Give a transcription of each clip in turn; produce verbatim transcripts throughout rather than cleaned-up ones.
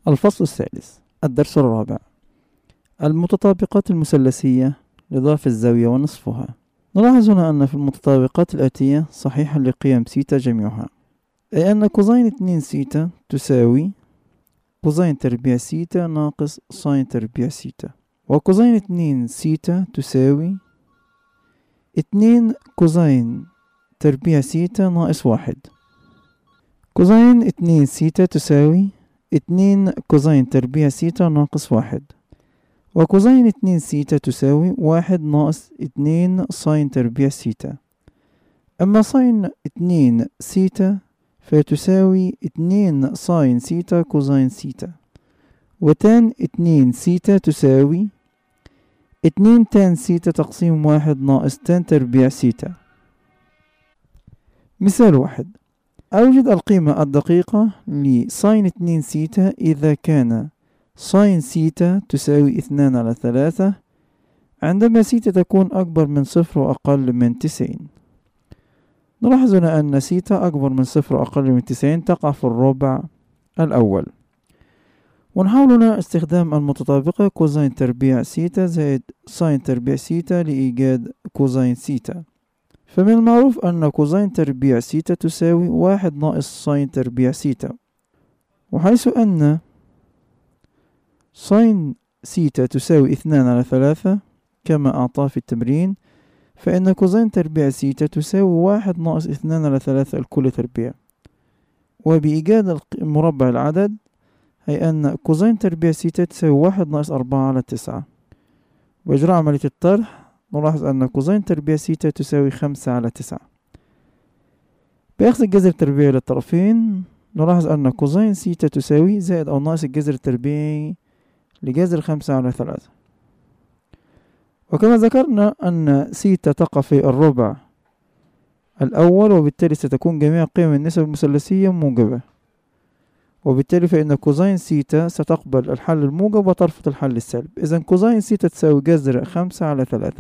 الفصل الثالث، الدرس الرابع، المتطابقات المثلثية لضعف الزاوية ونصفها. نلاحظ هنا أن في المتطابقات الآتية صحيحا لقيم سيتا جميعها، أي أن كوزين اتنين سيتا تساوي كوزين تربيع سيتا ناقص ساين تربيع سيتا، وكوزين اتنين سيتا تساوي اتنين كوزين تربيع سيتا ناقص واحد. كوزين اتنين سيتا تساوي اتنين كوزين تربيع سيتا ناقص واحد، وكوزين اتنين سيتا تساوي واحد ناقص اتنين ساين تربيع سيتا. أما ساين اتنين سيتا فتساوي اتنين ساين سيتا كوزين سيتا، وتان اتنين سيتا تساوي اتنين تان سيتا تقسيم واحد ناقص تان تربيع سيتا. مثال واحد، أوجد القيمة الدقيقة لساين اتنين سيتا إذا كان ساين سيتا تساوي اثنان على ثلاثة عندما سيتا تكون أكبر من صفر وأقل من تسعين. نلاحظ هنا أن سيتا أكبر من صفر وأقل من تسعين تقع في الربع الأول، ونحاول هنا استخدام المتطابقة كوزين تربيع سيتا زائد ساين تربيع سيتا لإيجاد كوزين سيتا. فمن المعروف أن كوزين تربيع سيتا تساوي واحد ناقص ساين تربيع سيتا، وحيث أن ساين سيتا تساوي اثنان على ثلاثة كما أعطاه في التمرين، فإن كوزين تربيع سيتا تساوي واحد ناقص اثنان على ثلاثة الكل تربيع. وبإيجاد مربع العدد هي أن كوزين تربيع سيتا تساوي واحد ناقص أربعة على تسعة. وإجراء عملية الطرح نلاحظ أن كوزين تربيع سيتا تساوي خمسة على تسعة. بأخذ الجذر التربيعي للطرفين نلاحظ أن كوزين سيتا تساوي زائد أو ناقص الجذر التربيعي لجذر خمسة على ثلاثة. وكما ذكرنا أن سيتا تقع في الربع الأول، وبالتالي ستكون جميع قيم النسب المثلثية موجبة، وبالتالي فإن كوزين سيتا ستقبل الحل الموجب وترفض الحل السالب. إذن كوزين سيتا تساوي جذر خمسة على ثلاثة.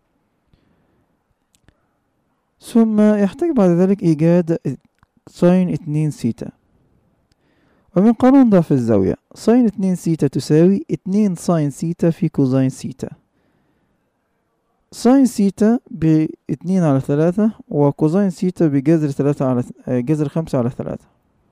ثم يحتاج بعد ذلك إيجاد ساين اتنين سيتا. ومن قانون ضعف الزاوية ساين اتنين سيتا تساوي اتنين ساين سيتا في كوزين سيتا. ساين سيتا باتنين على ثلاثة، وكوزين سيتا بجذر ثلاثة على جذر خمسة على ثلاثة.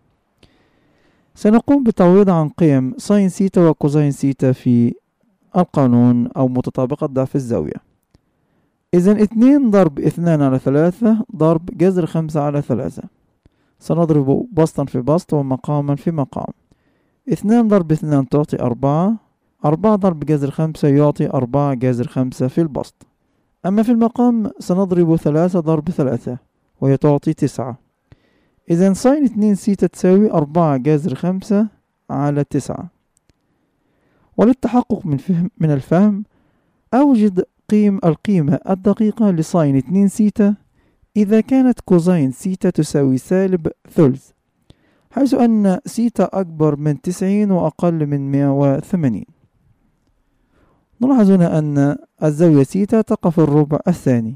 سنقوم بالتعويض عن قيم ساين سيتا وكوزين سيتا في القانون أو متطابقة ضعف الزاوية. إذن اتنين ضرب اثنان على ثلاثة ضرب جذر خمسة على ثلاثة، سنضرب بسطا في بسط ومقاما في مقام. اثنان ضرب اثنان تعطي أربعة، أربعة ضرب جذر خمسة يعطي أربعة جذر خمسة في البسط. أما في المقام سنضرب ثلاثة ضرب ثلاثة وهي تعطي تسعة. إذن ساين اتنين سيتا تساوي أربعة جذر خمسة على تسعة. وللتحقق من, فهم من الفهم أوجد قيم القيمة الدقيقة لساين اتنين سيتا إذا كانت كوزين سيتا تساوي سالب ثلث، حيث أن سيتا أكبر من تسعين وأقل من مئة وثمانين. نلاحظ هنا أن الزاوية سيتا تقع في الربع الثاني.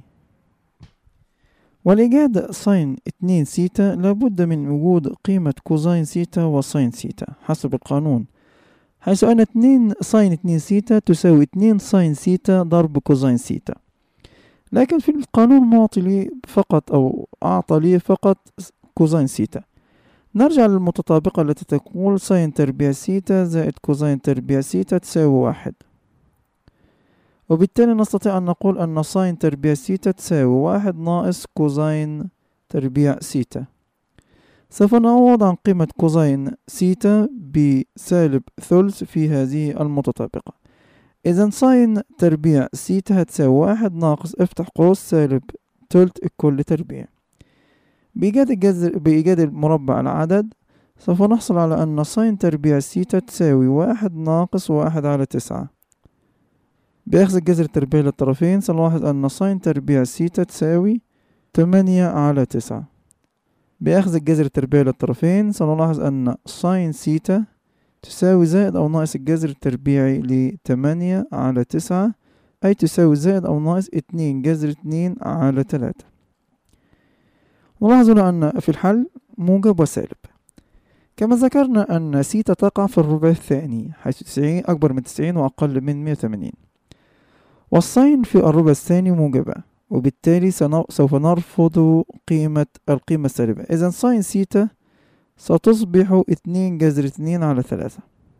ولإيجاد ساين اتنين سيتا لابد من وجود قيمة كوزين سيتا وساين سيتا حسب القانون، حيث أن اتنين ساين اتنين سيتا تساوي اتنين ساين سيتا ضرب كوزين سيتا. لكن في القانون معطي لي فقط أو أعطى لي فقط كوزين سيتا. نرجع للمتطابقة التي تقول ساين تربيع سيتا زائد كوزين تربيع سيتا تساوي واحد، وبالتالي نستطيع أن نقول أن ساين تربيع سيتا تساوي واحد ناقص كوزين تربيع سيتا. سوف نعوض عن قيمة كوزين سيتا بسالب ثلث في هذه المتطابقة. إذن ساين تربيع سيتا هتساوي واحد ناقص افتح قوس سالب ثلث الكل تربيع. بإيجاد الجذر بإيجاد المربع العدد سوف نحصل على أن ساين تربيع سيتا تساوي واحد ناقص واحد على تسعة. بأخذ الجذر التربيعي للطرفين سنلاحظ أن ساين تربيع سيتا تساوي ثمانية على تسعة. بأخذ الجذر التربيعي للطرفين سنلاحظ أن ساين سيتا تساوي زائد أو ناقص الجذر التربيعي لثمانية على تسعة، أي تساوي زائد أو ناقص اتنين جذر اتنين على تلاتة. نلاحظ هنا أن في الحل موجب وسالب. كما ذكرنا أن سيتا تقع في الربع الثاني، حيث تسعين أكبر من تسعين وأقل من مئة وثمانين، والساين في الربع الثاني موجبة، وبالتالي سوف نرفض قيمة القيمة السالبة. إذن ساين سيتا ستصبح اتنين جذر اتنين على ثلاثة.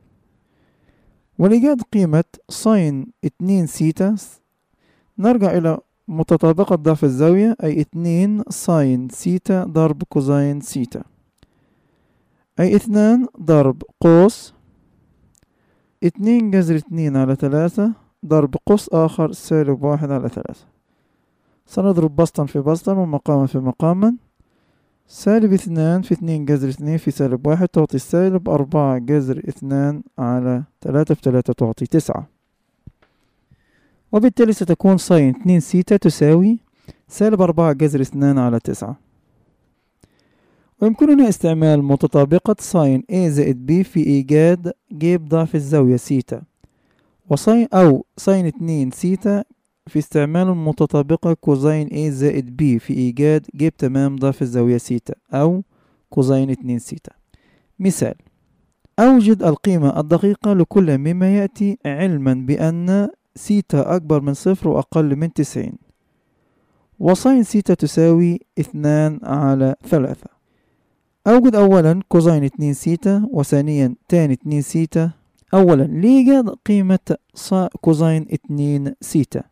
ولإيجاد قيمة ساين اتنين سيتا نرجع إلى متطابقة ضعف الزاوية، أي اتنين ساين سيتا ضرب كوزين سيتا، أي اثنان ضرب قوس اتنين جذر اتنين على ثلاثة ضرب قوس آخر سالب واحد على ثلاثة. سنضرب بسطا في بسطا ومقاما في مقاما. سالب اثنان في اتنين جذر اتنين في سالب واحد تعطي سالب أربعة جذر اثنان على ثلاثة في ثلاثة تعطي تسعة. وبالتالي ستكون ساين اتنين سيتا تساوي سالب أربعة جذر اثنان على تسعة. ويمكننا استعمال متطابقة ساين A زائد B في إيجاد جيب ضعف الزاوية سيتا، وساين أو ساين اتنين سيتا في استعمال المتطابقة كوزين A زائد B في إيجاد جيب تمام ضعف الزاوية سيتا أو كوزين اتنين سيتا. مثال: أوجد القيمة الدقيقة لكل مما يأتي، علما بأن سيتا أكبر من صفر وأقل من تسعين، وساين سيتا تساوي اثنان على ثلاثة. أوجد أولا كوزين اتنين سيتا، وثانيا تان اتنين سيتا. أولا لإيجاد قيمة كوزين اتنين سيتا،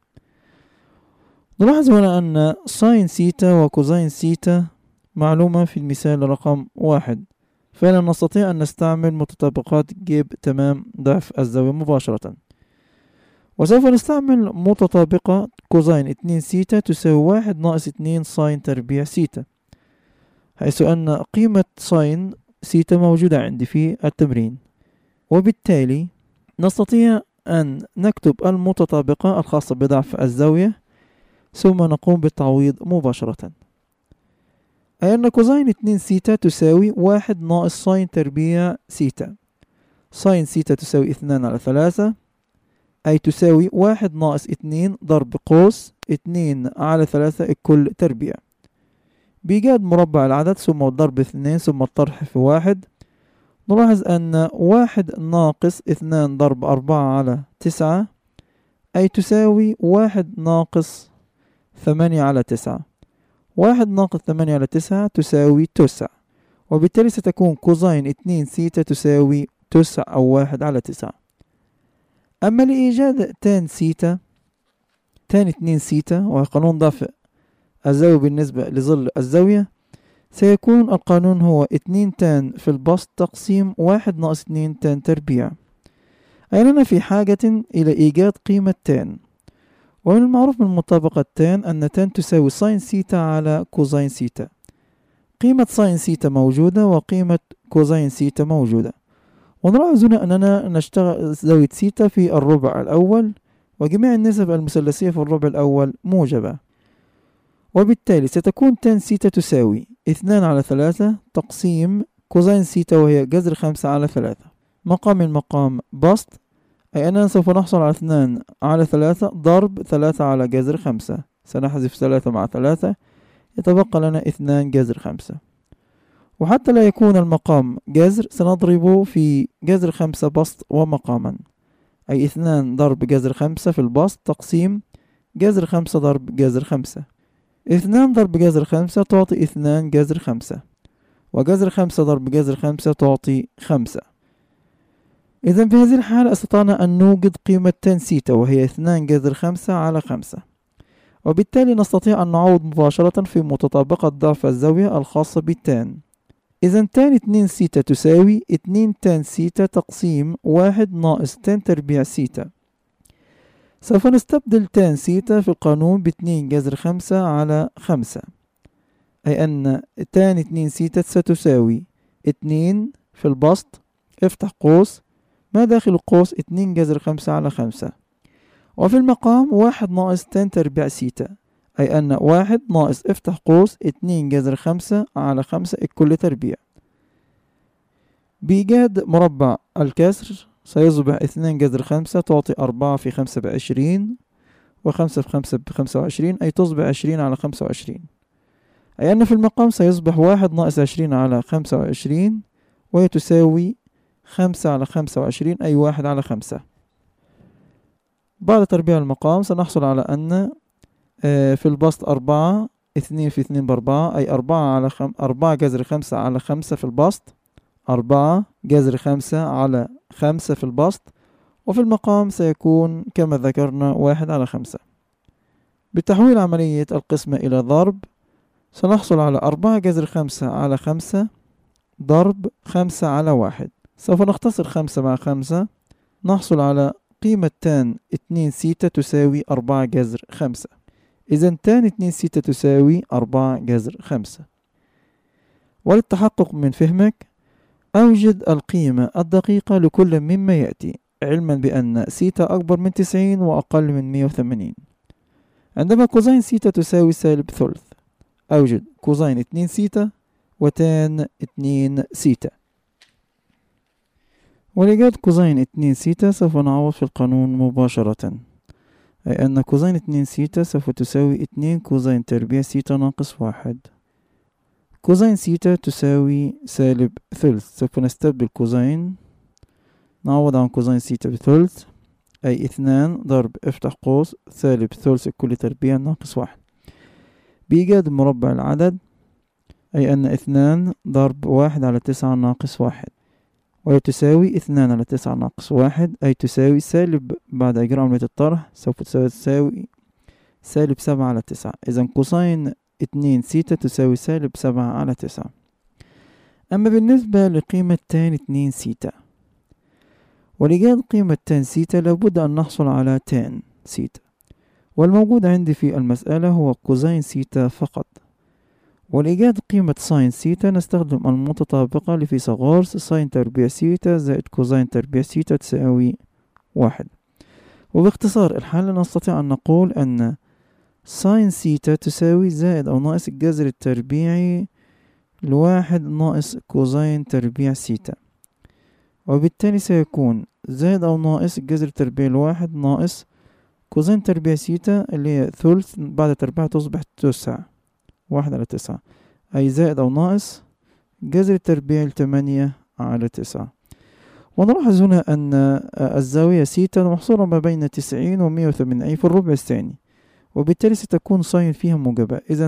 نلاحظ هنا أن ساين سيتا وكوزين سيتا معلومة في المثال رقم واحد، فلا نستطيع أن نستعمل متطابقات جيب تمام ضعف الزاوية مباشرة، وسوف نستعمل متطابقة كوزين اتنين سيتا تساوي واحد ناقص اتنين ساين تربيع سيتا، حيث أن قيمة ساين سيتا موجودة عندي في التمرين. وبالتالي نستطيع أن نكتب المتطابقة الخاصة بضعف الزاوية ثم نقوم بالتعويض مباشرة، أي أن كوزين اتنين سيتا تساوي واحد ناقص ساين تربيع سيتا. ساين سيتا تساوي اثنان على ثلاثة، أي تساوي واحد ناقص اتنين ضرب قوس اتنين على ثلاثة الكل تربيع. بإيجاد مربع العدد ثم الضرب اثنين ثم الطرح في واحد، نلاحظ أن واحد ناقص اثنان ضرب أربعة على تسعة، أي تساوي واحد ناقص ثمانية على تسعة. واحد ناقص ثمانية على تسعة تساوي تسعة، وبالتالي ستكون كوزين اتنين سيتا تساوي تسعة أو واحد على تسعة. أما لإيجاد تان سيتا، تان اتنين سيتا وقانون ضعف الزاوية بالنسبة لظل الزاوية، سيكون القانون هو اتنين تان في البسط تقسيم واحد ناقص اتنين تان تربيع، أي أننا في حاجة إلى إيجاد قيمة تان. ومن المعروف من مطابقة تان أن تان تساوي ساين سيتا على كوزين سيتا. قيمة ساين سيتا موجودة وقيمة كوزين سيتا موجودة، ونلاحظ هنا أننا نشتغل زاوية سيتا في الربع الأول، وجميع النسب المثلثية في الربع الأول موجبة، وبالتالي ستكون تان سيتا تساوي اثنان على ثلاثة تقسيم كوزين سيتا وهي جذر خمسة على ثلاثة. مقام المقام بسط، أي أننا سوف نحصل على اثنان على ثلاثة ضرب ثلاثة على جذر خمسة، سنحذف ثلاثة مع ثلاثة يتبقى لنا اثنان جذر خمسة. وحتى لا يكون المقام جذر سنضربه في جذر خمسة بسط ومقاما، أي اثنان ضرب جذر خمسة في البسط تقسيم جذر خمسة ضرب جذر خمسة. اثنان ضرب جذر خمسة تعطي اثنان جذر خمسة، وجذر خمسة ضرب جذر خمسة تعطي خمسة. إذن في هذه الحالة استطعنا أن نوجد قيمة تان سيتا وهي اثنان جذر خمسة على خمسة، وبالتالي نستطيع أن نعوض مباشرة في متطابقة ضعف الزاوية الخاصة بالتان. إذن تان اتنين سيتا تساوي اتنين تان سيتا تقسيم واحد ناقص تان تربيع سيتا. سوف نستبدل تان سيتا في القانون باتنين جذر خمسة على خمسة، أي أن تان اتنين سيتا ستساوي اتنين في البسط افتح قوس ما داخل القوس اتنين جذر خمسة على خمسة، وفي المقام واحد ناقص تان تربيع سيتا، أي أن واحد ناقص افتح قوس اتنين جذر خمسة على خمسة الكل تربيع. بإيجاد مربع الكسر سيصبح اثنين جذر خمسة تعطي أربعة في خمسة بعشرين، وخمسة في خمسة بخمسة وعشرين، أي تصبح عشرين على خمسة وعشرين، أي أن في المقام سيصبح واحد ناقص عشرين على خمسة وعشرين، وهي تساوي خمسة على خمسة وعشرين أي واحد على خمسة. بعد تربيع المقام سنحصل على أن في البسط أربعة، اثنين في اثنين بأربعة أي أربعة على خم... أربعة جذر خمسة على خمسة في البسط، أربعة جذر خمسة على خمسة في البسط، وفي المقام سيكون كما ذكرنا واحد على خمسة. بتحويل عملية القسمة إلى ضرب سنحصل على أربعة جذر خمسة على خمسة ضرب خمسة على واحد. سوف نختصر خمسة مع خمسة، نحصل على قيمة تان اتنين سيتا تساوي أربعة جذر خمسة. إذن تان اتنين سيتا تساوي أربعة جذر خمسة. وللتحقق من فهمك أوجد القيمة الدقيقة لكل مما يأتي، علما بأن سيتا أكبر من تسعين وأقل من مية وثمانين. عندما كوزين سيتا تساوي سالب ثلث، أوجد كوزين اتنين سيتا وتان اتنين سيتا. ولإيجاد كوزين اتنين سيتا سوف نعوض في القانون مباشرة، أي أن كوزين اتنين سيتا سوف تساوي اتنين كوزين تربيع سيتا ناقص واحد. كوزين سيتا تساوي سالب ثلث، سوف نستبدل كوزين، نعوض عن كوزين سيتا بثلث أي اثنان ضرب افتح قوس سالب ثلث كل تربيع ناقص واحد. بإيجاد مربع العدد أي أن اثنان ضرب واحد على تسعة ناقص واحد، وتساوي اثنان على تسعة ناقص واحد أي تساوي سالب بعد إجراء عملية الطرح سوف تساوي سالب سبعة على تسعة. إذن كوساين اتنين سيتا تساوي سالب سبعة على تسعة. أما بالنسبة لقيمة تان اتنين سيتا، ولإيجاد قيمة تان سيتا لابد أن نحصل على تان سيتا، والموجود عندي في المسألة هو كوزين سيتا فقط. ولإيجاد قيمة ساين سيتا نستخدم المتطابقة لفيثاغورس، ساين تربيع سيتا زائد كوزين تربيع سيتا تساوي واحد. وباختصار الحل نستطيع أن نقول أن ساين سيتا تساوي زائد أو ناقص الجذر التربيعي لواحد ناقص كوزين تربيع سيتا، وبالتالي سيكون زائد أو ناقص الجذر التربيعي لواحد ناقص كوزين تربيع سيتا اللي هي ثلث بعد تربيع تصبح تسعة، واحد على تسعة أي زائد أو ناقص جذر التربيع لتمانية على تسعة. ونلاحظ هنا أن الزاوية سيتا محصورة ما بين تسعين ومية وثمانين أي في الربع الثاني، وبالتالي ستكون ساين فيها موجبة. إذن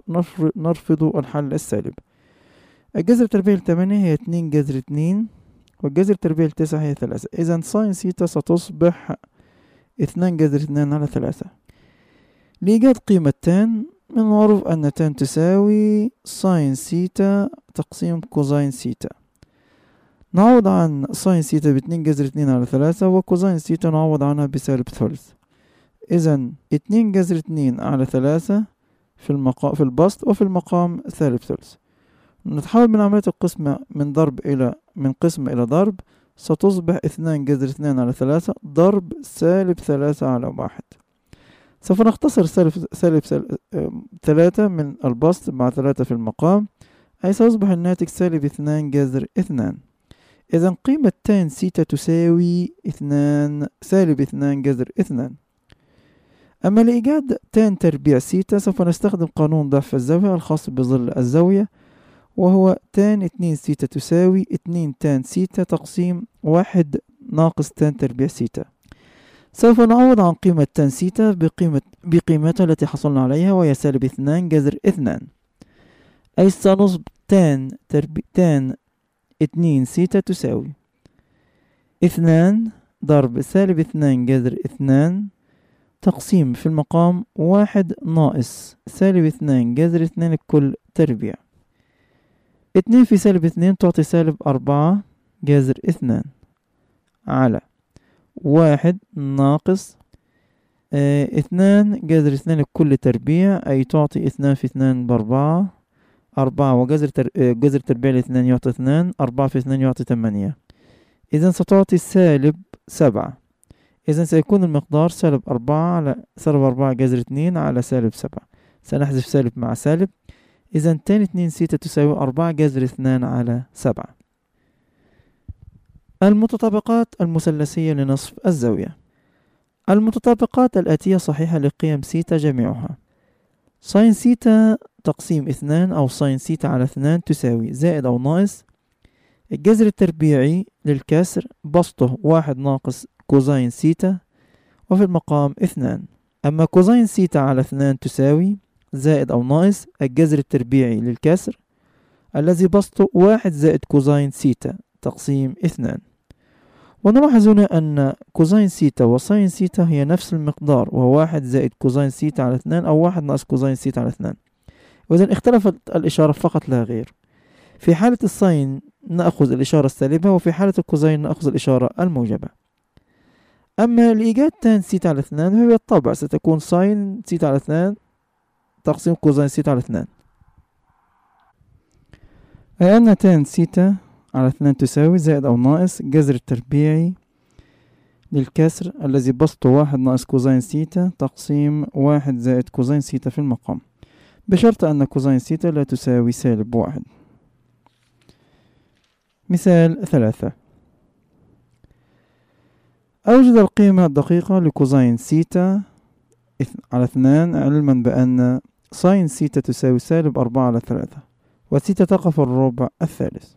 سنرفض الحل السالب. الجذر التربيع لتمانية هي اتنين جذر اتنين، والجذر التربيع لتسعة هي ثلاثة. إذن ساين سيتا ستصبح اثنان جذر اثنان على ثلاثة. لإيجاد قيمة تان من المعروف أن تان تساوي ساين سيتا تقسيم كوزين سيتا. نعوض عن ساين سيتا باتنين جذر اتنين على ثلاثة، وكوزين سيتا نعوض عنها بسالب ثلث. إذن اتنين جذر اتنين على ثلاثة في المقام في البسط، وفي المقام سالب ثلث. نتحول من عملية القسمة من ضرب إلى من قسمة إلى ضرب، ستصبح اثنان جذر اثنان على ثلاثة ضرب سالب ثلاثة على واحد. سوف نختصر سالب سالب سالب ثلاثة من البسط مع ثلاثة في المقام، أي سيصبح الناتج سالب اثنان جذر اثنان. إذن قيمة تان سيتا تساوي اثنان سالب اثنان جذر اثنان. أما لإيجاد تان تربيع سيتا سوف نستخدم قانون ضعف الزاوية الخاص بظل الزاوية، وهو تان اتنين سيتا تساوي اتنين تان سيتا تقسيم واحد ناقص تان تربيع سيتا. سوف نعوض عن قيمة تان سيتا بقيمة بقيمتها التي حصلنا عليها، وهي سالب اثنان جذر اثنان، أي سنصب تان تربيع تان اتنين سيتا تساوي اثنان ضرب سالب اثنان جذر اثنان تقسيم في المقام واحد ناقص سالب اثنان جذر اثنان الكل تربيع. اتنين في سالب اثنين تعطي سالب أربعة جذر اثنان على واحد ناقص اه اثنان جذر اثنان الكل تربيع، أي تعطي اثنان في اثنان بأربعة، أربعة وجذر تر... اه جذر تربيع لاثنان يعطي اثنان، أربعة في اثنان يعطي تمانية. إذن ستعطي سالب سبعة. إذن سيكون المقدار سالب أربعة على سالب أربعة جذر اثنين على سالب سبعة. سنحذف سالب مع سالب. إذن تان اتنين سيتا تساوي أربعة جذر اثنان على سبعة. المتطابقات المثلثية لنصف الزاوية. المتطابقات الآتية صحيحة لقيم سيتا جميعها. ساين سيتا تقسيم اثنان أو ساين سيتا على اثنان تساوي زائد أو ناقص الجذر التربيعي للكسر بسطه واحد ناقص كوزين سيتا وفي المقام اثنان. أما كوزين سيتا على اثنان تساوي زائد أو ناقص الجذر التربيعي للكسر الذي بسطه واحد زائد كوزين سيتا تقسيم اثنان. ونلاحظ هنا أن كوزين سيتا وساين سيتا هي نفس المقدار، وهو واحد زائد كوزين سيتا على اثنان أو واحد ناقص كوزين سيتا على اثنان. وإذن اختلفت الإشارة فقط لا غير. في حالة الساين نأخذ الإشارة السالبة، وفي حالة الكوزين نأخذ الإشارة الموجبة. أما لإيجاد تان سيتا على اثنان فهي بالطبع ستكون ساين سيتا على اثنان تقسيم كوزين سيتا على اثنان، أي أن تان سيتا على اثنان تساوي زائد أو ناقص جذر التربيعي للكسر الذي بسطه واحد ناقص كوزين سيتا تقسيم واحد زائد كوزين سيتا في المقام، بشرط أن كوزين سيتا لا تساوي سالب واحد. مثال ثلاثة. أوجد القيمة الدقيقة لكوزين سيتا على اثنان، علما بأن ساين سيتا تساوي سالب أربعة على ثلاثة، وسيتا تقع في الربع الثالث.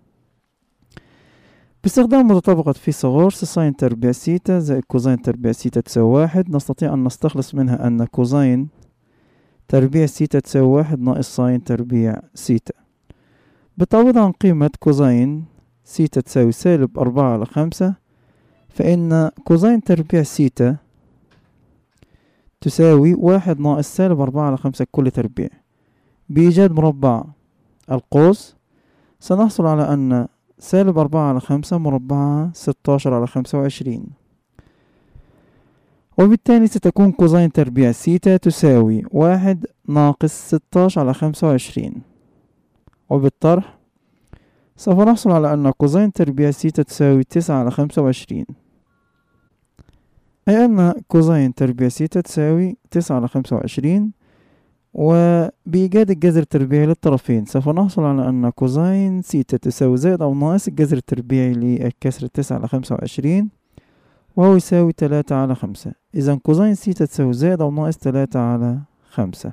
باستخدام متطابقة فيثاغورس ساين تربيع سيتا زائد كوزين تربيع سيتا تساوي واحد، نستطيع أن نستخلص منها أن كوزين تربيع سيتا تساوي واحد ناقص ساين تربيع سيتا. بالتعويض عن قيمة كوزين سيتا تساوي سالب أربعة على خمسة، فإن كوزين تربيع سيتا تساوي واحد ناقص سالب أربعة على خمسة كل تربيع. بإيجاد مربع القوس سنحصل على أن سالب أربعة على خمسة مربعها ستاشر على خمسة وعشرين، وبالتالي ستكون كوزين تربيع سيتا تساوي واحد ناقص ستاشر على خمسة وعشرين، وبالطرح سوف نحصل على أن كوزين تربيع سيتا تساوي تسعة على خمسة وعشرين، أي أن كوزين تربيع سيتا تساوي تسعة على خمسة وعشرين. وبإيجاد الجذر التربيعي للطرفين سوف نحصل على أن كوزين سيتا تساوي زائد أو ناقص الجذر التربيعي للكسر تسعة على خمسة وعشرين، وهو يساوي تلاتة على خمسة. إذا كوزين سيتا تساوي زائد أو ناقص تلاتة على خمسة.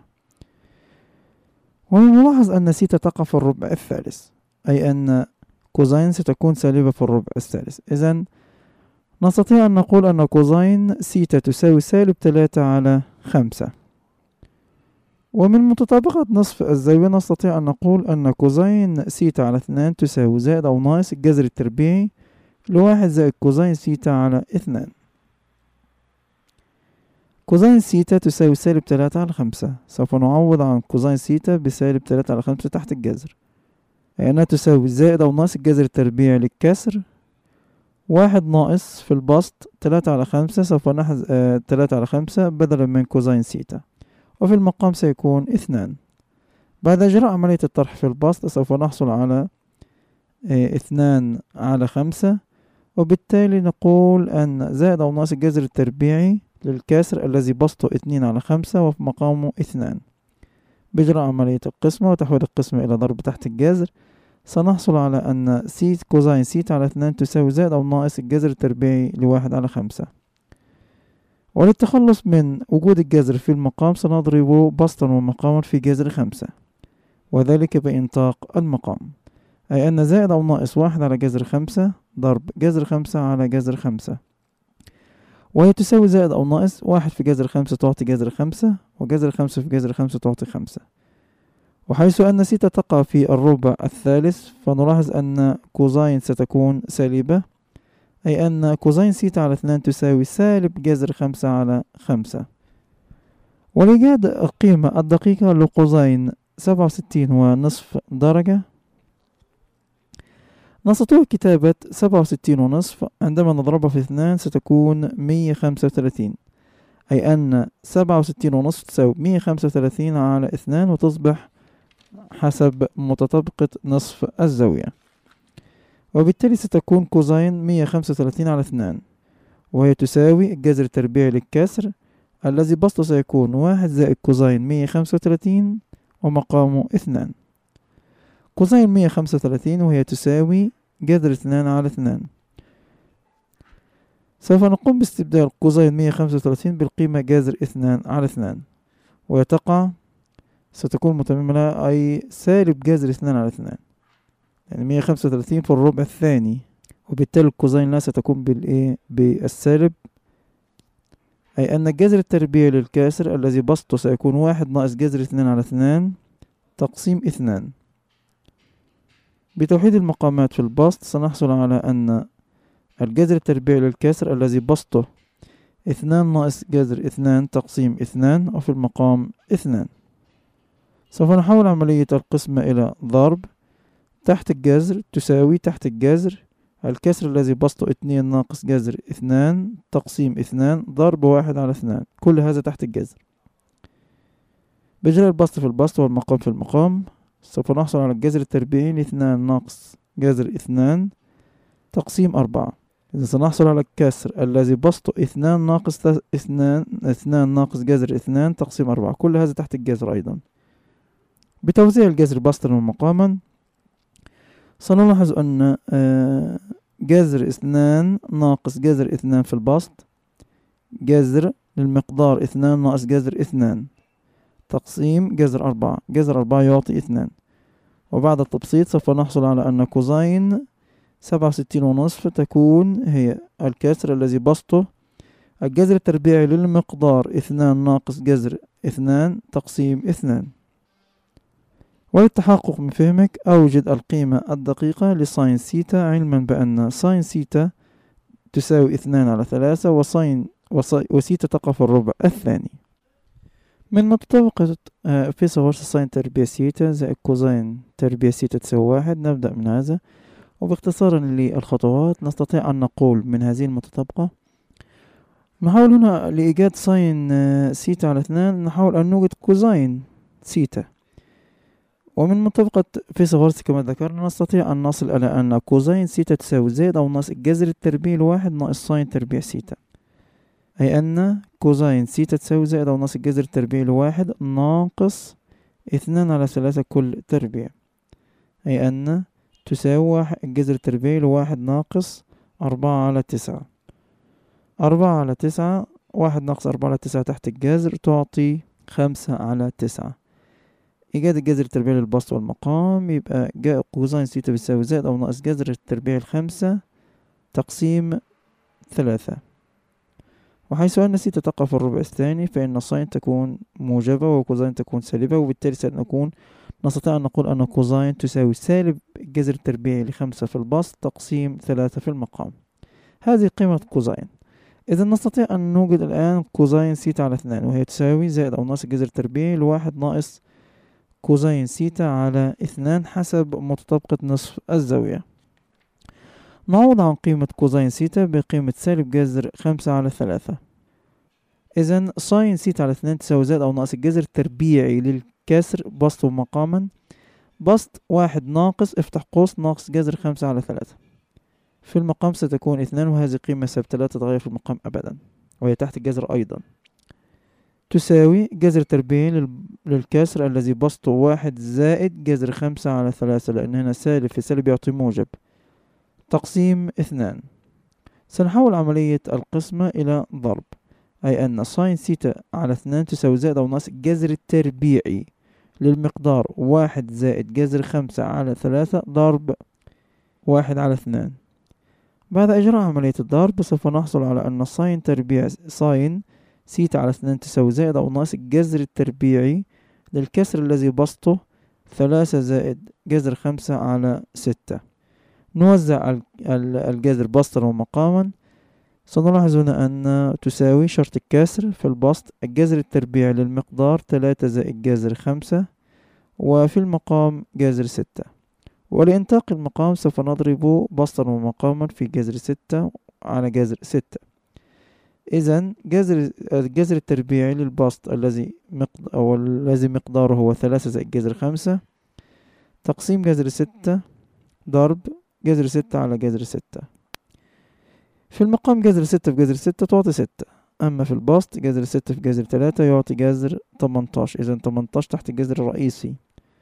ونلاحظ أن سيتا تقع في الربع الثالث، أي أن كوزين ستكون سالبة في الربع الثالث. إذا نستطيع أن نقول أن كوزين سيتا تساوي سالب تلاتة على خمسة. ومن متطابقة نصف الزاوية نستطيع أن نقول أن كوزين سيتا على اثنان تساوي زائد أو ناقص الجذر التربيعي لواحد زائد كوزين سيتا على اثنان. كوزين سيتا تساوي سالب تلاتة على خمسة، سوف نعوض عن كوزين سيتا بسالب تلاتة على خمسة تحت الجذر، أي أنها تساوي زائد أو ناقص الجذر التربيعي للكسر واحد ناقص في البسط تلاتة على خمسة، سوف نحذف آه تلاتة على خمسة بدلا من كوزين سيتا، وفي المقام سيكون اثنان. بعد إجراء عملية الطرح في البسط سوف نحصل على اه اثنان على خمسة، وبالتالي نقول أن زائد أو ناقص الجذر التربيعي للكسر الذي بسطه اثنين على خمسة وفي مقامه اثنان. بإجراء عملية القسمة وتحويل القسمة إلى ضرب تحت الجذر سنحصل على أن سيت كوزين سيتا على اثنان تساوي زائد أو ناقص الجذر التربيعي لواحد على خمسة. وللتخلص من وجود الجذر في المقام سنضرب بسطا ومقاما في جذر خمسة، وذلك بإنطاق المقام، أي أن زائد أو ناقص واحد على جذر خمسة ضرب جذر خمسة على جذر خمسة، وهي تساوي زائد أو ناقص واحد في جذر خمسة تعطي جذر خمسة، وجذر خمسة في جذر خمسة تعطي خمسة. وحيث أن سيتا تقع في الربع الثالث فنلاحظ أن كوزين ستكون سالبة، أي أن كوزين سيتا على اثنان تساوي سالب جذر خمسة على خمسة. ولإيجاد القيمة الدقيقة لكوزين سبعة وستين ونصف درجة نستطيع كتابة سبعة وستين ونصف عندما نضربها في اثنان ستكون مية خمسة وثلاثين، أي أن سبعة وستين ونصف تساوي مية خمسة وثلاثين على اثنان، وتصبح حسب متطابقة نصف الزاوية، وبالتالي ستكون كوزين مية خمسة وثلاثين على اثنان، وهي تساوي الجذر التربيعي للكسر الذي بسطه سيكون واحد زائد كوزين مية خمسة وثلاثين ومقامه اثنان. كوزين مية خمسة وثلاثين وهي تساوي جذر اثنان على اثنان. سوف نقوم باستبدال كوزين مية خمسة وثلاثين بالقيمة جذر اثنان على اثنان، ويتقع ستكون متممة لها أي سالب جذر اثنان على اثنان، يعني مية خمسة وثلاثين في الربع الثاني، وبالتالي الكوزين لا ستكون بالايه بالسالب، أي أن الجذر التربيعي للكاسر الذي بسطه سيكون واحد ناقص جذر اثنين على اثنان تقسيم اثنان. بتوحيد المقامات في البسط سنحصل على أن الجذر التربيعي للكاسر الذي بسطه اثنان ناقص جذر اثنان تقسيم اثنان، وفي المقام اثنان. سوف نحول عملية القسمة إلى ضرب. تحت الجذر تساوي تحت الجذر الكسر الذي بسطه اتنين ناقص جذر اثنان تقسيم اثنان ضرب واحد على اثنان، كل هذا تحت الجذر. بجرى البسط في البسط والمقام في المقام سوف نحصل على الجذر التربيعي لاثنان ناقص جذر اثنان تقسيم أربعة. إذا سنحصل على الكسر الذي بسطه اثنان ناقص اثنان اثنان ناقص جذر اثنان تقسيم أربعة، كل هذا تحت الجذر أيضا. بتوزيع الجذر بسطا ومقاما سنلاحظ أن جذر اثنان ناقص جذر اثنان في البسط جذر للمقدار اثنان ناقص جذر اثنان تقسيم جذر أربعة، جذر أربعة يعطي اثنان. وبعد التبسيط سوف نحصل على أن كوزين سبعة وستين ونصف تكون هي الكسر الذي بسطه الجذر التربيعي للمقدار اثنان ناقص جذر اثنان تقسيم اثنان. وللتحقق من فهمك أوجد القيمة الدقيقة لساين سيتا، علما بأن ساين سيتا تساوي اثنان على ثلاثة وساين وسيتا تقع في الربع الثاني. من متطابقة فيثاغورس ساين تربيع سيتا زائد كوزين تربيع سيتا تساوي واحد. نبدأ من هذا، وباختصار للخطوات نستطيع أن نقول من هذه المتطابقة نحاول هنا لإيجاد ساين سيتا على اثنان نحاول أن نوجد كوزين سيتا. ومن مطابقة فيثاغورس كما ذكرنا نستطيع أن نصل إلى أن كوزين سيتا تساوي زائد أو ناقص الجذر التربيعي لواحد ناقص ساين تربيع سيتا، أي أن كوزين سيتا تساوي زائد أو ناقص الجذر التربيعي لواحد ناقص اثنان على ثلاثة كل تربيع، أي أن تساوي الجذر التربيعي لواحد ناقص أربعة على تسعة. أربعة على تسعة، واحد ناقص أربعة على تسعة تحت الجذر تعطي خمسة على تسعة. إيجاد الجذر التربيعي للبسط والمقام يبقى جاء كوزين سيتا بيساوي زائد أو ناقص جذر التربيعي الخمسة تقسيم ثلاثة. وحيث أن سيتا تقع في الربع الثاني فإن ساين تكون موجبة وكوزين تكون سالبة، وبالتالي سنكون نستطيع أن نقول أن كوزين تساوي سالب الجذر التربيعي لخمسة في البسط تقسيم ثلاثة في المقام. هذه قيمة كوزين. إذا نستطيع أن نوجد الآن كوزين سيتا على اثنان، وهي تساوي زائد أو ناقص الجذر التربيعي لواحد ناقص كوزين سيتا على اثنان حسب متطابقة نصف الزاوية. نعوض عن قيمة كوزين سيتا بقيمة سالب جذر خمسة على ثلاثة. إذن ساين سيتا على اثنان تساوي زائد أو ناقص الجذر التربيعي للكسر بسط ومقاما. بسط واحد ناقص افتح قوس ناقص جذر خمسة على ثلاثة، في المقام ستكون اثنان، وهذه قيمة ثابتة لا تتغير في المقام أبدا وهي تحت الجذر أيضا، تساوي جذر تربيعي للكسر الذي بسطه واحد زائد جذر خمسة على ثلاثة، لأن هنا سالب في سالب يعطي موجب تقسيم اثنان. سنحول عملية القسمة إلى ضرب، أي أن ساين سيتا على اثنان تساوي زائد أو ناقص الجذر التربيعي للمقدار واحد زائد جذر خمسة على ثلاثة ضرب واحد على اثنان. بعد إجراء عملية الضرب سوف نحصل على أن ساين تربيع ساين سيتا على اثنان تساوي زائد أو ناقص الجذر التربيعي للكسر الذي بسطه ثلاثة زائد جذر خمسة على ستة. نوزع الجذر بسطا ومقاما. سنلاحظ هنا أن تساوي شرط الكسر في البسط الجذر التربيعي للمقدار ثلاثة زائد جذر خمسة، وفي المقام جذر ستة. ولإنتاق المقام سوف نضرب بسطا ومقاما في جذر ستة على جذر ستة. إذن جذر الجذر التربيعي للبسط الذي مقد أو الذي مقداره هو ثلاثة زائد جذر خمسة تقسيم جذر ستة ضرب جذر ستة على جذر ستة. في المقام جذر ستة في جذر ستة تعطي ستة، أما في البسط جذر ستة في جذر ثلاثة يعطي جذر تمنتاشر. إذن تمنتاشر تحت الجذر الرئيسي،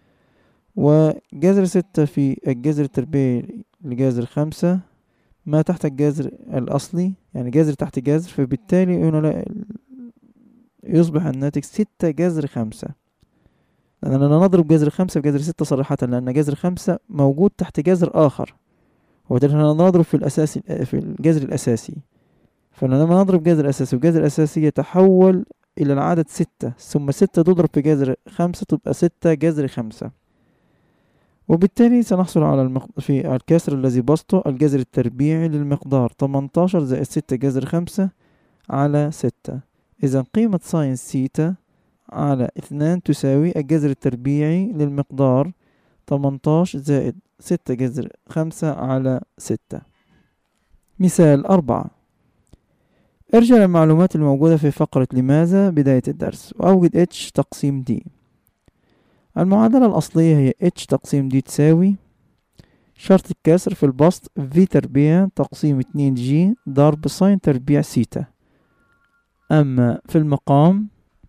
وجذر ستة في الجذر التربيعي لجذر خمسة ما تحت الجذر الأصلي، يعني جذر تحت جذر، فبالتالي هنا يصبح الناتج ستة جذر خمسة. لأننا نضرب جذر خمسة في جذر ستة صراحة، لأن جذر خمسة موجود تحت جذر آخر، وبالتالي نضرب في الأساسي في الجذر الأساسي. فلما نضرب جذر أساسي وجذر أساسي يتحول إلى العدد ستة، ثم ستة تضرب في جذر خمسة تبقى ستة جذر خمسة. وبالتالي سنحصل على المق... في الكسر الذي بسطه الجذر التربيعي للمقدار تمنتاشر زائد ستة جذر خمسة على ستة. إذا قيمة ساين سيتا على اثنان تساوي الجذر التربيعي للمقدار تمنتاشر زائد ستة جذر خمسة على ستة. مثال أربعة. ارجع للمعلومات الموجودة في فقرة لماذا بداية الدرس وأوجد h تقسيم d. المعادلة الأصلية هي h تقسيم d تساوي شرط الكسر في البسط v تربيع تقسيم اتنين جي ضرب ساين تربيع سيتا. أما في المقام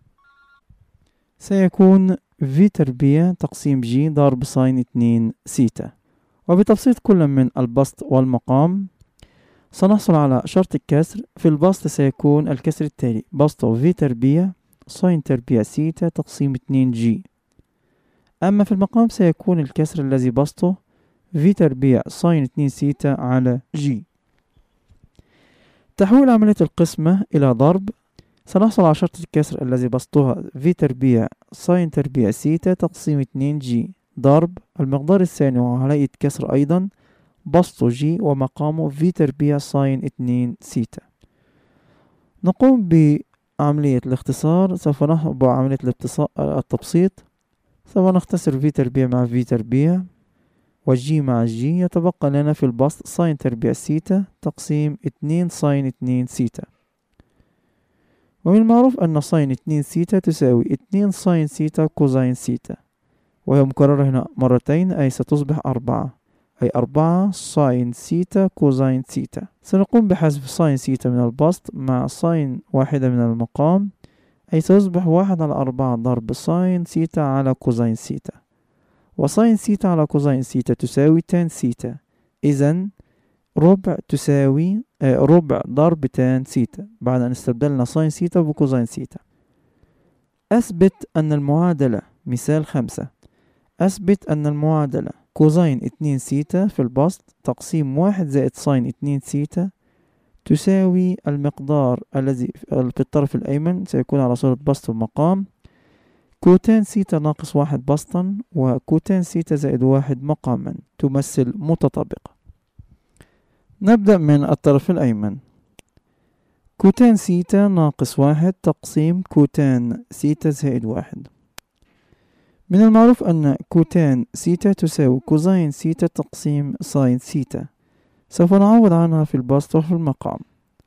سيكون v تربيع تقسيم g ضرب ساين اتنين سيتا. وبتبسيط كل من البسط والمقام سنحصل على شرط الكسر. في البسط سيكون الكسر التالي: بسط v تربيع ساين تربيع سيتا تقسيم اتنين جي. أما في المقام سيكون الكسر الذي بسطه v تربيع ساين اتنين سيتا على g. تحويل عملية القسمة إلى ضرب، سنحصل على شرط الكسر الذي بسطها v تربيع ساين تربيع سيتا تقسيم اتنين جي ضرب المقدار الثاني وهو هيئة كسر أيضا بسط g ومقامه v تربيع ساين اتنين سيتا. نقوم بعملية الاختصار. سوف نحن بعملية التبسيط. سوف نختصر v تربيع مع v تربيع وg مع g، يتبقى لنا في البسط ساين تربيع سيتا تقسيم اتنين ساين اتنين سيتا. ومن المعروف أن ساين اتنين سيتا تساوي اتنين ساين سيتا كوزين سيتا، وهي مكررة هنا مرتين أي ستصبح أربعة، أي أربعة ساين سيتا كوزين سيتا. سنقوم بحذف ساين سيتا من البسط مع ساين واحدة من المقام، أي سيصبح واحد على أربعة ضرب ساين سيتا على كوزين سيتا. وساين سيتا على كوزين سيتا تساوي تان سيتا، إذن ربع تساوي آه ربع ضرب تان سيتا بعد أن استبدلنا ساين سيتا بكوزين سيتا. أثبت أن المعادلة مثال خمسة. أثبت أن المعادلة كوزين اتنين سيتا في البسط تقسيم واحد زائد ساين اتنين سيتا تساوي المقدار الذي في الطرف الأيمن سيكون على صورة بسط ومقام كوتان سيتا ناقص واحد بسطا وكوتان سيتا زائد واحد مقاما تمثل متطابقة. نبدأ من الطرف الأيمن. كوتان سيتا ناقص واحد تقسيم كوتان سيتا زائد واحد. من المعروف أن كوتان سيتا تساوي كوزين سيتا تقسيم ساين سيتا. سوف نعوض عنها في البسط وفي المقام،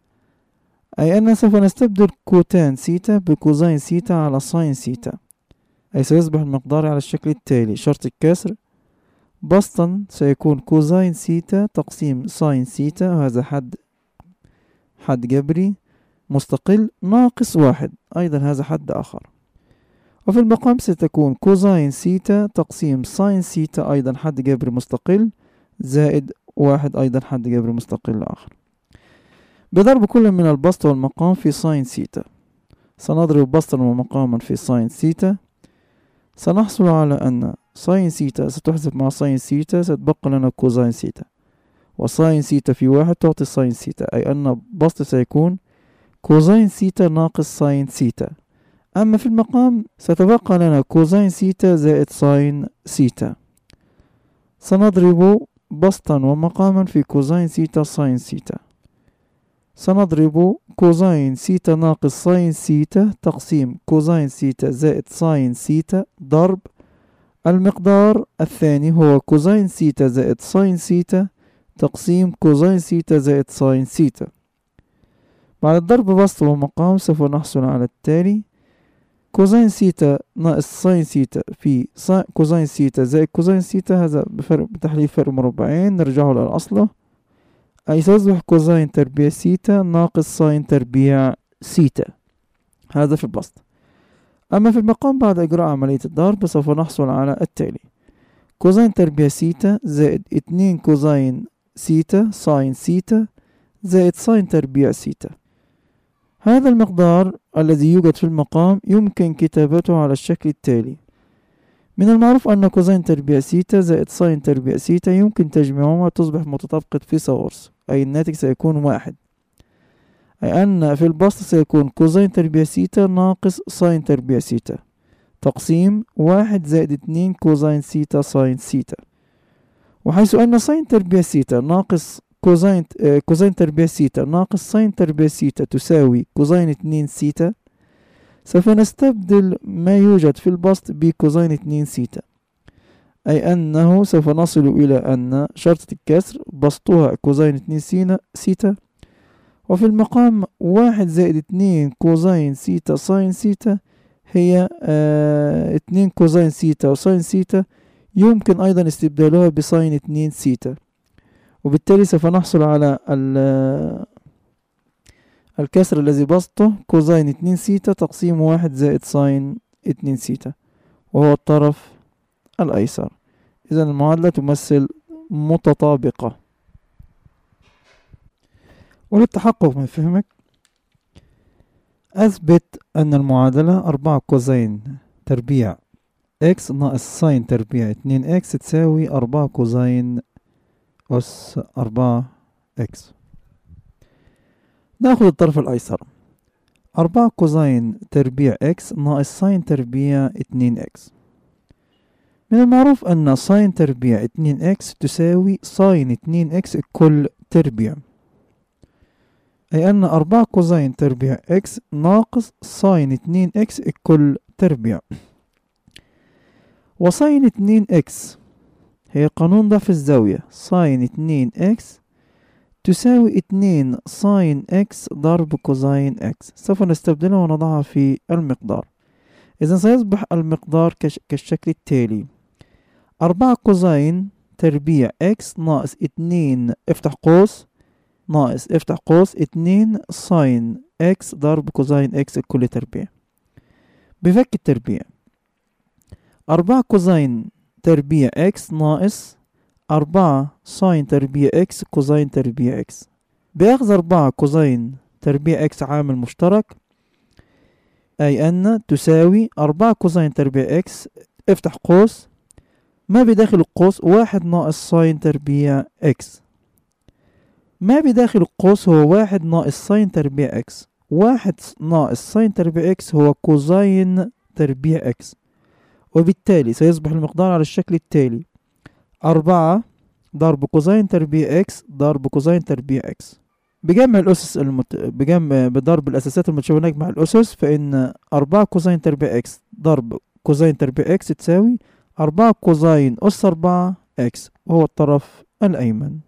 أي أن سوف نستبدل كوتان سيتا بكوزين سيتا على ساين سيتا، أي سيصبح المقدار على الشكل التالي: شرط الكسر بسطا سيكون كوزين سيتا تقسيم ساين سيتا، وهذا حد حد جبري مستقل ناقص واحد، أيضا هذا حد آخر. وفي المقام ستكون كوزين سيتا تقسيم ساين سيتا أيضا حد جبري مستقل زائد واحد أيضا حد جبري مستقل آخر. بضرب كل من البسط والمقام في ساين سيتا سنضرب بسطا ومقاما في ساين سيتا. سنحصل على أن ساين سيتا ستحذف مع ساين سيتا، ستبقى لنا كوزين سيتا، وساين سيتا في واحد تعطي ساين سيتا، أي أن بسط سيكون كوزين سيتا ناقص ساين سيتا. أما في المقام ستبقى لنا كوزين سيتا زائد ساين سيتا. سنضرب بسطا ومقاما في كوزين سيتا ساين سيتا. سنضرب كوزين سيتا ناقص ساين سيتا تقسيم كوزين سيتا زائد ساين سيتا ضرب المقدار الثاني هو كوزين سيتا زائد ساين سيتا تقسيم كوزين سيتا زائد ساين سيتا. بعد الضرب بسط ومقام سوف نحصل على التالي: كوزين سيتا ناقص ساين سيتا في كوزين سيتا زائد كوزين سيتا، هذا بفرق بتحليل فرق مربعين نرجعه للأصل، أي سيصبح كوزين تربيع سيتا ناقص ساين تربيع سيتا، هذا في البسط. أما في المقام بعد إجراء عملية الضرب سوف نحصل على التالي: كوزين تربيع سيتا زائد اتنين كوزين سيتا ساين سيتا زائد ساين تربيع سيتا. هذا المقدار الذي يوجد في المقام يمكن كتابته على الشكل التالي: من المعروف أن كوزين تربيع سيتا زائد ساين تربيع سيتا يمكن تجميعهما تصبح متطابقة فيثاغورس، أي الناتج سيكون واحد، أي أن في البسط سيكون كوزين تربيع سيتا ناقص ساين تربيع سيتا تقسيم واحد زائد اتنين كوزين سيتا ساين سيتا. وحيث أن ساين تربيع سيتا ناقص كوزين آه كوزين تربيع سيتا ناقص ساين تربيع سيتا تساوي كوزين اتنين سيتا، سوف نستبدل ما يوجد في البسط بكوزين اتنين سيتا، أي أنه سوف نصل إلى أن شرطة الكسر بسطها كوزين اتنين سيتا، وفي المقام واحد زائد اتنين كوزين سيتا ساين سيتا هي اه اتنين كوزين سيتا وساين سيتا، يمكن أيضا استبدالها بساين اتنين سيتا، وبالتالي سوف نحصل على الكسر الذي بسطه كوزين اتنين سيتا تقسيم واحد زائد ساين اتنين سيتا، وهو الطرف الأيسر. إذا المعادلة تمثل متطابقة. وللتحقق من فهمك أثبت أن المعادلة أربعة كوزين تربيع إكس ناقص ساين تربيع اتنين إكس تساوي أربعة كوزين أس أربعة إكس. ناخذ الطرف الأيسر، أربعة كوزين تربيع إكس ناقص ساين تربيع اتنين إكس. من المعروف أن ساين تربيع اتنين إكس تساوي ساين اتنين إكس كل تربيع، أي أن أربعة كوزين تربيع إكس ناقص ساين اتنين إكس كل تربيع. وساين اتنين إكس هي قانون ضعف الزاوية، ساين اتنين إكس تساوي اتنين ساين إكس ضرب كوزين إكس، سوف نستبدلها ونضعها في المقدار. إذا سيصبح المقدار كش كالشكل التالي: أربعة كوزين تربيع إكس ناقص اتنين افتح قوس ناقص افتح قوس اتنين ساين إكس ضرب كوزين إكس كل تربيع. بفك التربيع، أربعة كوزين تربيع إكس ناقص أربعة ساين تربيع إكس كوزين تربيع إكس، بأخذ أربعة كوزين تربيع إكس عامل مشترك، أي أن تساوي أربعة كوزين تربيع إكس افتح قوس ما بداخل القوس واحد ناقص ساين تربيع إكس، ما بداخل القوس هو واحد ناقص ساين تربيع إكس، واحد ناقص ساين تربيع إكس هو كوزين تربيع إكس، وبالتالي سيصبح المقدار على الشكل التالي: أربعة ضرب كوزين تربيع إكس ضرب كوزين تربيع إكس. بجمع الأسس المت... بجمع بضرب الأساسات المتشابهة مع الأسس، فإن أربعة كوزين تربيع إكس ضرب كوزين تربيع إكس تساوي أربعة كوزين أس أربعة إكس، وهو الطرف الأيمن.